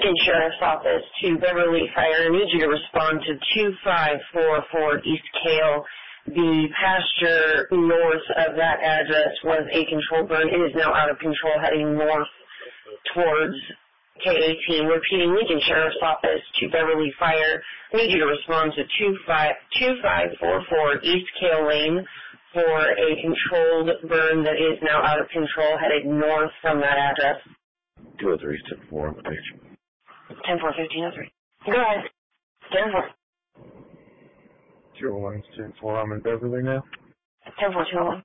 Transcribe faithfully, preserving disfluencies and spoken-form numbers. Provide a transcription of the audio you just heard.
Lincoln Sheriff's Office to Beverly Fire. I need you to respond to two five four four East Cale. The pasture north of that address was a controlled burn. It is now out of control, heading north towards K eighteen. Repeating, Lincoln Sheriff's Office to Beverly Fire. I need you to respond to two five four four East Cale Lane for a controlled burn that is now out of control, headed north from that address. two oh three, ten four on the picture. ten four, fifteen oh three. Go ahead. ten four. zero one, ten four, I'm in Beverly now. ten four, two oh one.